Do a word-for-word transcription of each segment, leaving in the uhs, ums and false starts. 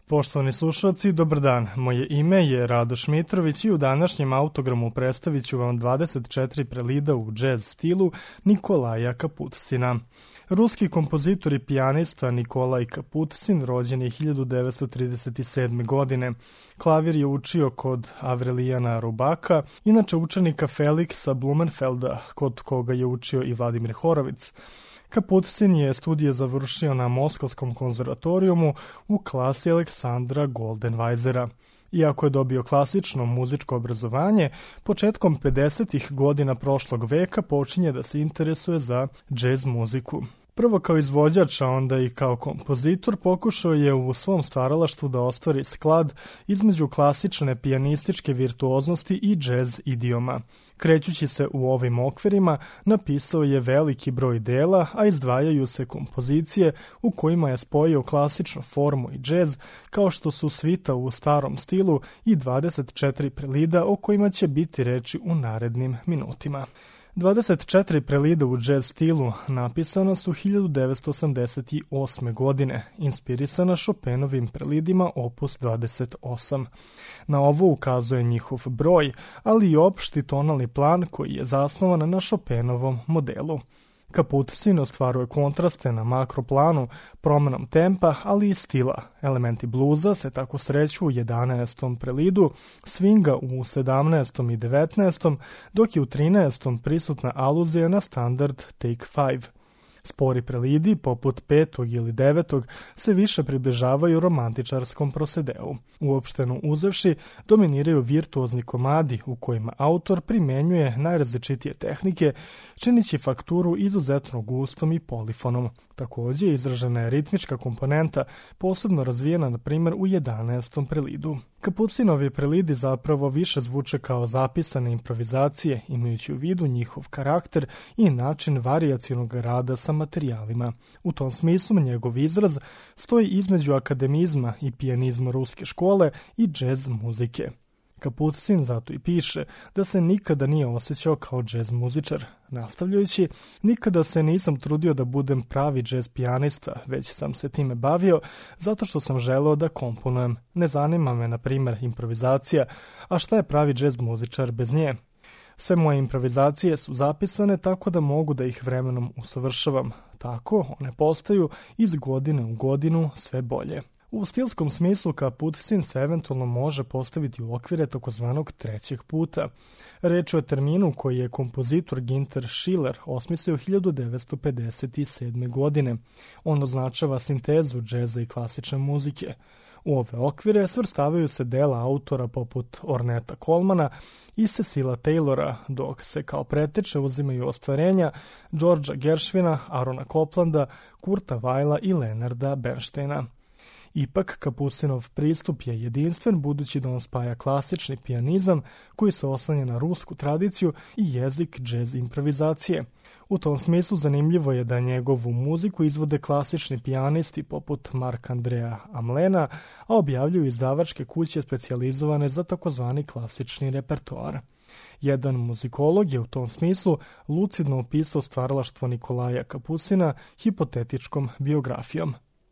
Poštovani slušalci, dobar dan. Moje ime je Radoš Mitrović i u današnjem autogramu predstavit ću vam dvadeset četiri prelida u džez stilu Nikolaja Kaputcina. Ruski kompozitor i pijanista Nikolaj Kaputcin rođen je hiljadu devetsto trideset sedme. godine. Klavir je učio kod Avrelijana Rubaka, inače učenika Feliksa Blumenfelda, kod koga je učio i Vladimir Horovic. Kaputcin je studije završio na Moskovskom konzervatorijumu u klasi Aleksandra Goldenweisera. Iako je dobio klasično muzičko obrazovanje, početkom pedesetih godina prošlog veka počinje da se interesuje za džez muziku. Prvo kao izvođač, a onda i kao kompozitor pokušao je u svom stvaralaštvu da ostvari sklad između klasične pijanističke virtuoznosti i džez idioma. Krećući se u ovim okvirima, napisao je veliki broj dela, a izdvajaju se kompozicije u kojima je spojio klasičnu formu i džez, kao što su svita u starom stilu i dvadeset četiri prelida o kojima će biti reči u narednim minutima. dvadeset četiri prelida u džez stilu napisana su hiljadu devetsto osamdeset osme. godine, inspirisana Chopinovim prelidima opus dvadeset osam. Na ovo ukazuje njihov broj, ali i opšti tonalni plan koji je zasnovan na Chopinovom modelu. Kaputcin ostvaruje kontraste na makroplanu promenom tempa, ali i stila. Elementi bluza se tako sreću u jedanaestom prelidu, swinga u sedamnaestom i devetnaestom, dok je u trinaestom prisutna aluzija na standard Take five. Spori prelidi, poput petog ili devetog, se više približavaju romantičarskom prosedeu. Uopšteno uzevši, dominiraju virtuozni komadi u kojima autor primenjuje najrazličitije tehnike, činići fakturu izuzetno gustom i polifonom. Takođe, izražena je ritmička komponenta, posebno razvijena, na primjer, u jedanaestom prelidu. Kaputcinovi prelidi zapravo više zvuče kao zapisane improvizacije, imajući u vidu njihov karakter i način varijacionog rada sa materijalima. U tom smislu njegov izraz stoji između akademizma i pijanizma ruske škole i džez muzike. Kaputcin zato i piše da se nikada nije osjećao kao džez muzičar. Nastavljajući, nikada se nisam trudio da budem pravi džez pijanista, već sam se time bavio zato što sam želeo da komponujem. Ne zanima me, na primjer, improvizacija, a šta je pravi džez muzičar bez nje? Sve moje improvizacije su zapisane tako da mogu da ih vremenom usavršavam. Tako one postaju iz godine u godinu sve bolje. U stilskom smislu Kaputcin se eventualno može postaviti u okvire takozvanog trećeg puta. Reč je o terminu koji je kompozitor Ginter Schiller osmislio hiljadu devetsto pedeset sedme. godine. On označava sintezu džeza i klasične muzike. U ove okvire svrstavaju se dela autora poput Orneta Colemana i Cecila Taylora, dok se kao preteče uzimaju ostvarenja Georgea Gershwina, Arona Coplanda, Kurta Weila i Leonarda Bernsteina. Ipak, Kaputcinov pristup je jedinstven budući da on spaja klasični pijanizam koji se oslanja na rusku tradiciju i jezik džez improvizacije. U tom smislu zanimljivo je da njegovu muziku izvode klasični pijanisti poput Marc-Andrea Hamelina, a objavljuju izdavačke kuće specijalizovane za takozvani klasični repertoar. Jedan muzikolog je u tom smislu lucidno opisao stvaralaštvo Nikolaja Kaputcina hipotetičkom biografijom.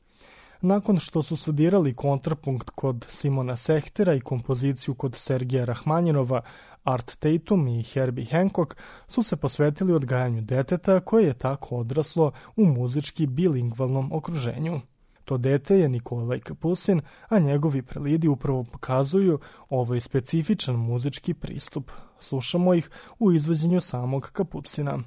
Nakon što su studirali kontrapunkt kod Simona Sechtera i kompoziciju kod Sergeja Rahmanjinova, Art Tatum i Herbie Hancock su se posvetili odgajanju deteta koje je tako odraslo u muzički bilingvalnom okruženju. To dete je Nikolaj Kaputcin, a njegovi prelidi upravo pokazuju ovaj specifičan muzički pristup. Slušamo ih u izvođenju samog Kaputcina.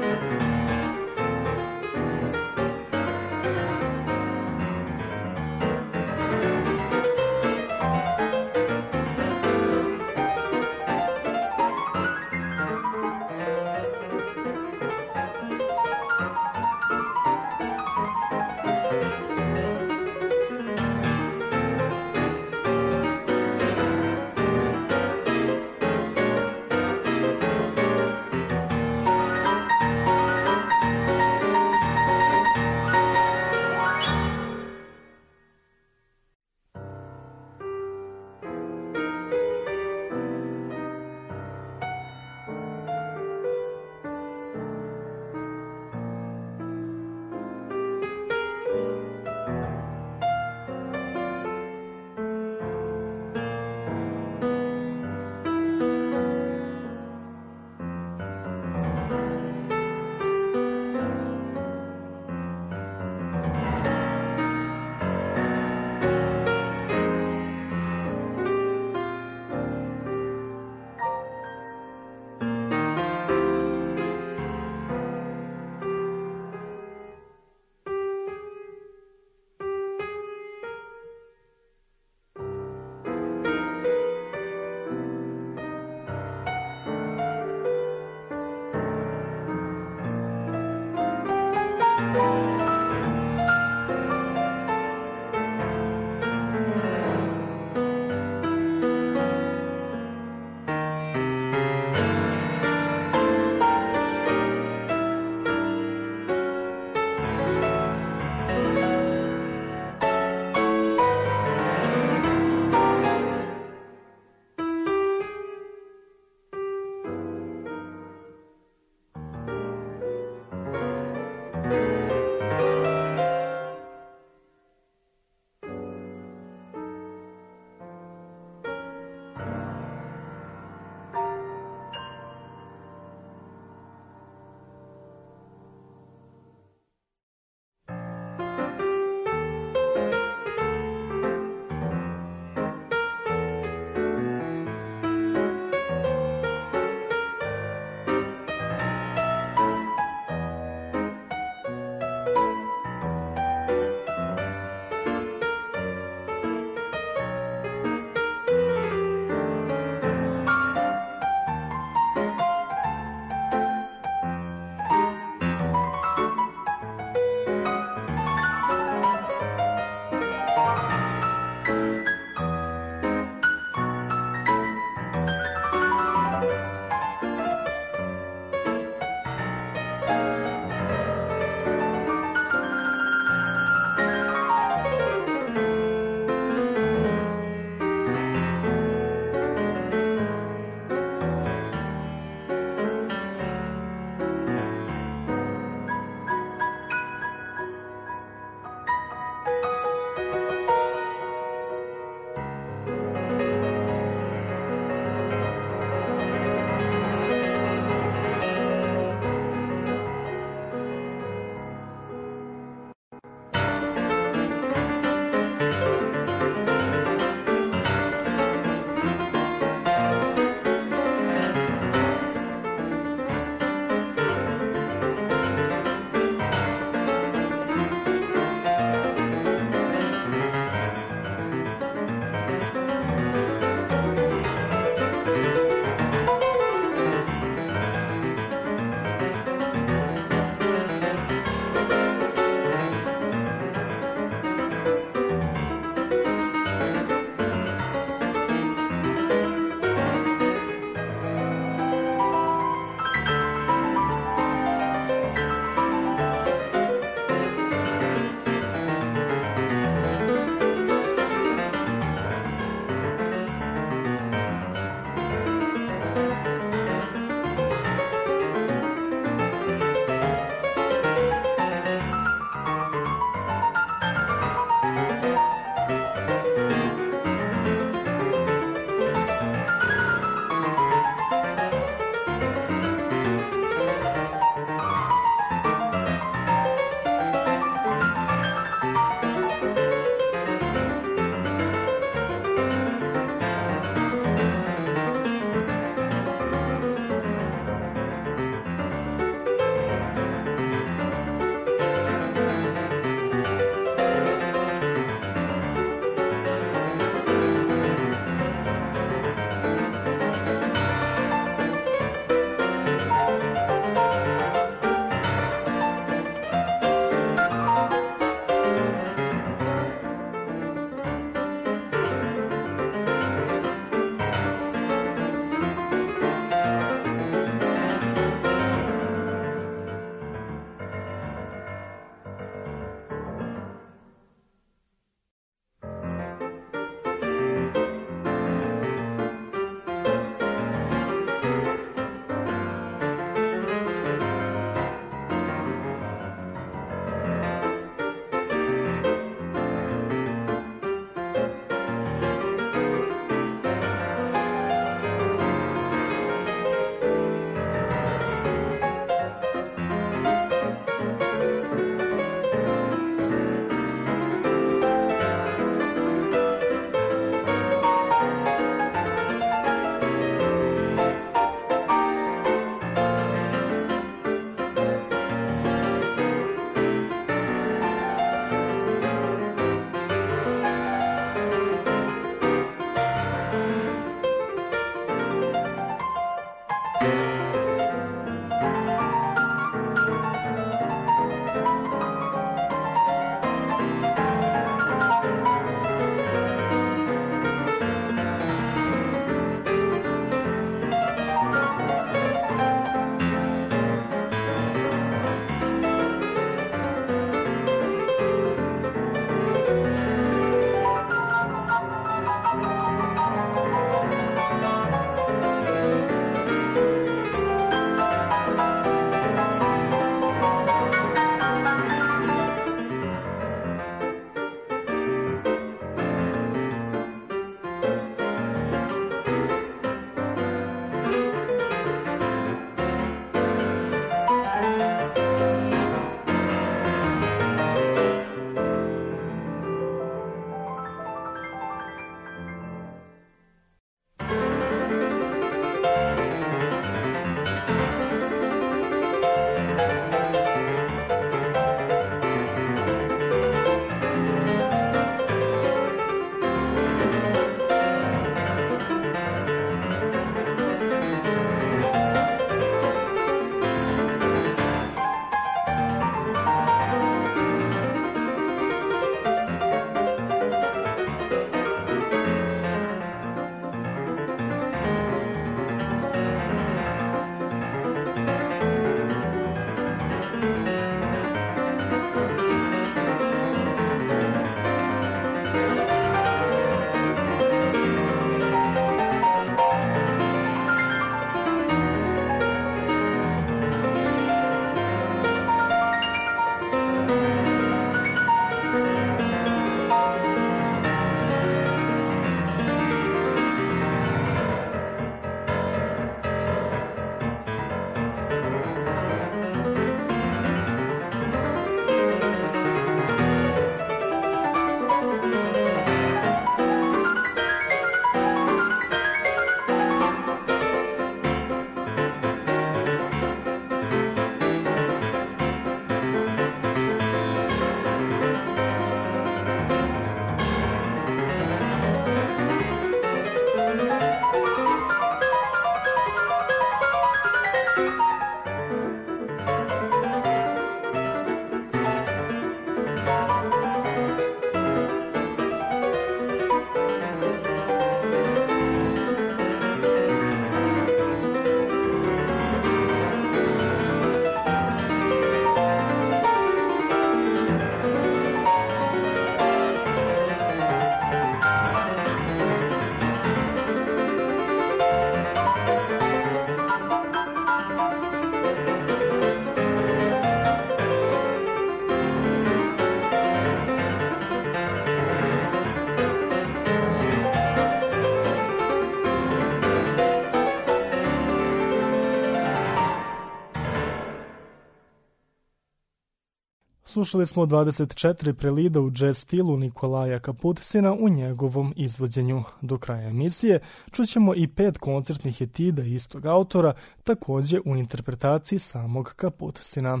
Slušali smo dvadeset četiri prelida u jazz stilu Nikolaja Kaputisina u njegovom izvođenju. Do kraja emisije čućemo i pet koncertnih etida istog autora, također u interpretaciji samog Kaputisina.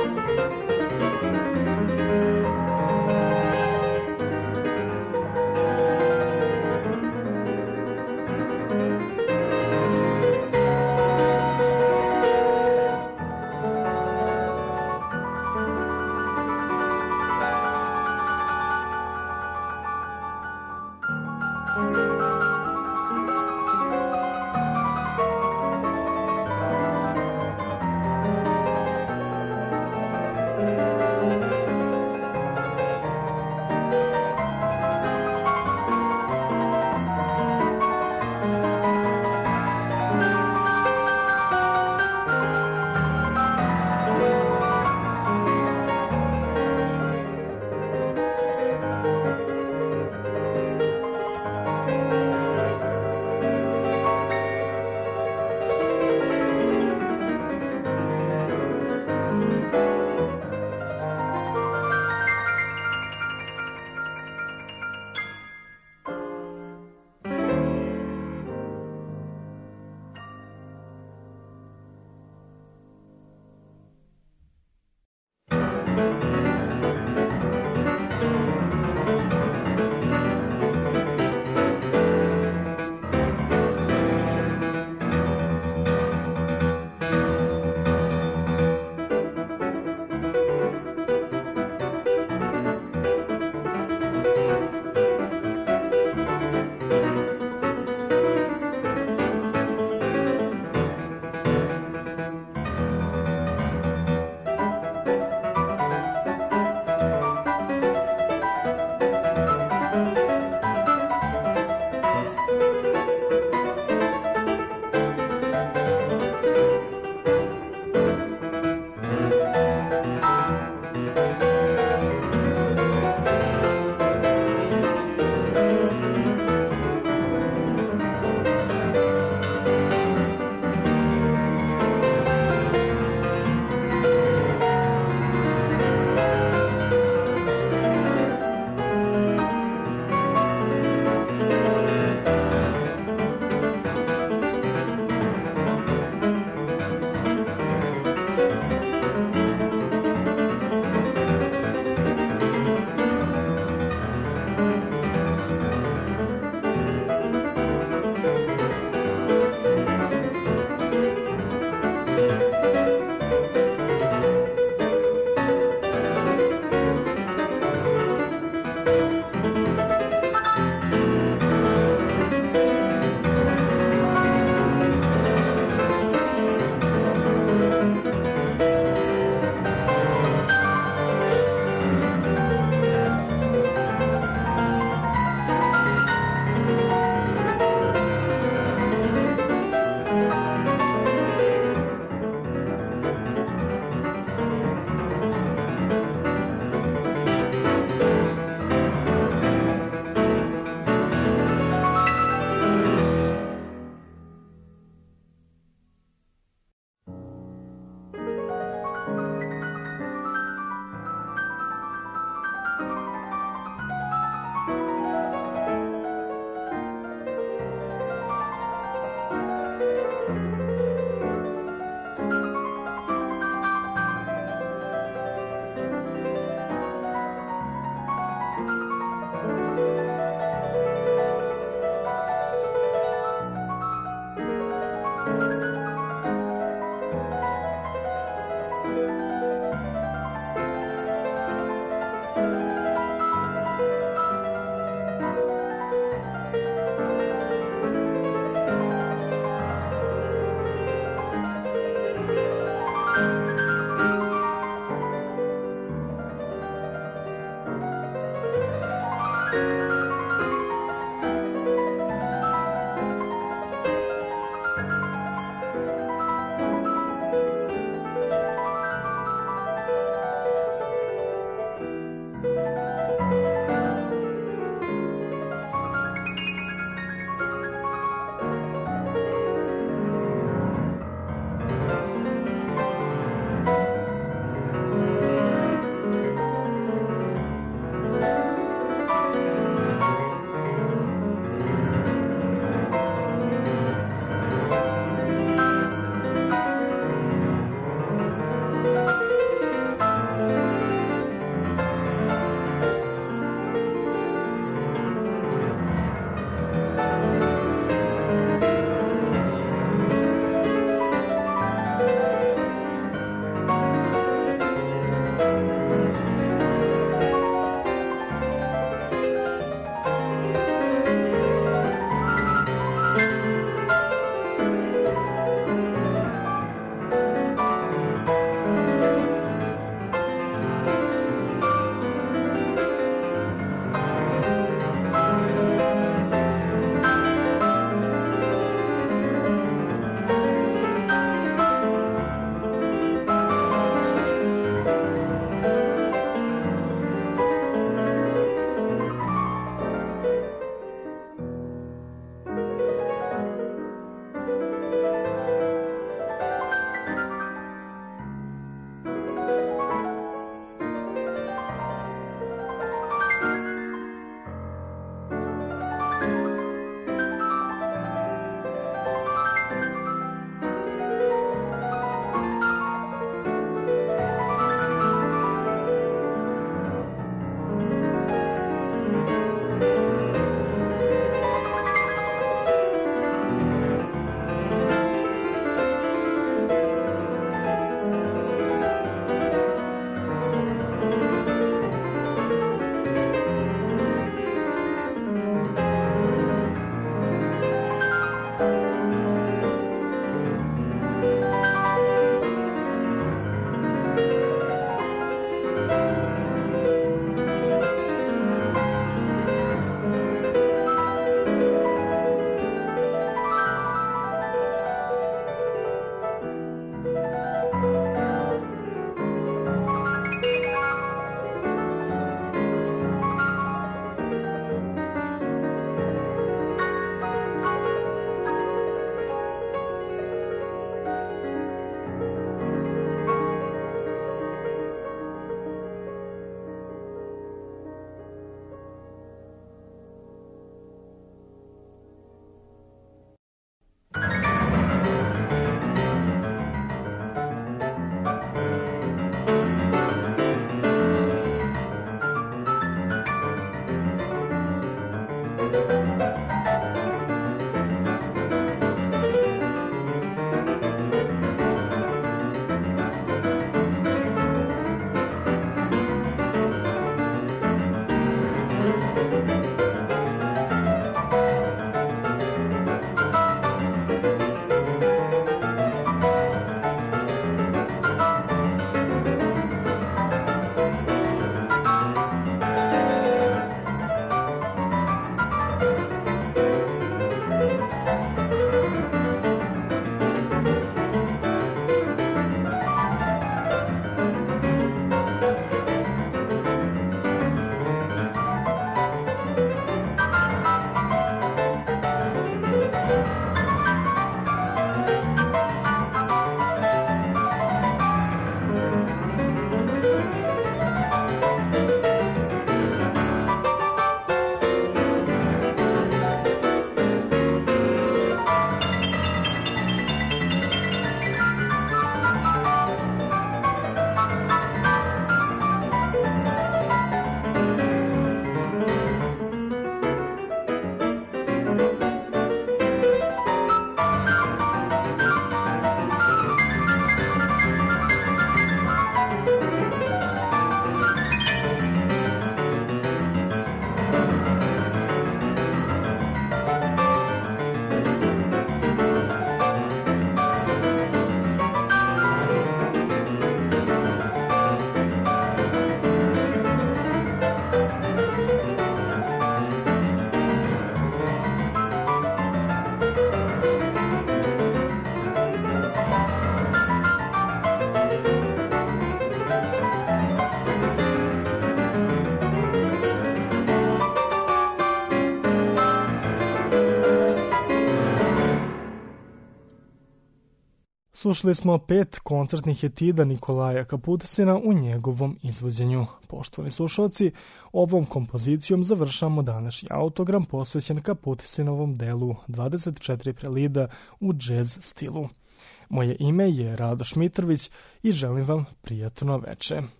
Slušali smo pet koncertnih etida Nikolaja Kaputisina u njegovom izvođenju. Poštovani slušalci, ovom kompozicijom završamo današnji autogram posvećen Kaputisinovom delu dvadeset četiri prelida u džez stilu. Moje ime je Radoš Mitrović i želim vam prijatno veče.